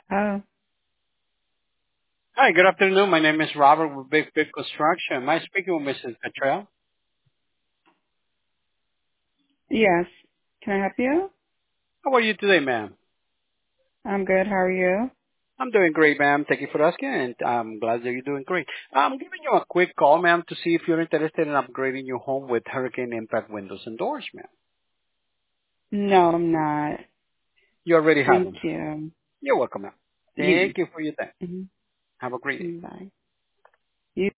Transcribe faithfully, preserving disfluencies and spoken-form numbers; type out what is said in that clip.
Oh, Hi, good afternoon. My name is Robert with Big Big Construction. Am I speaking with Missus Cottrell? yes. Can I help you? How are you today, ma'am? I'm good. How are you? I'm doing great, ma'am. Thank you for asking, and I'm glad that you're doing great. I'm giving you a quick call, ma'am, to see if you're interested in upgrading your home with hurricane impact windows and doors, ma'am. No, I'm not. You already have Thank them. you. You're welcome, ma'am. You. Thank you for your time. Mhm. Have a great day. Bye.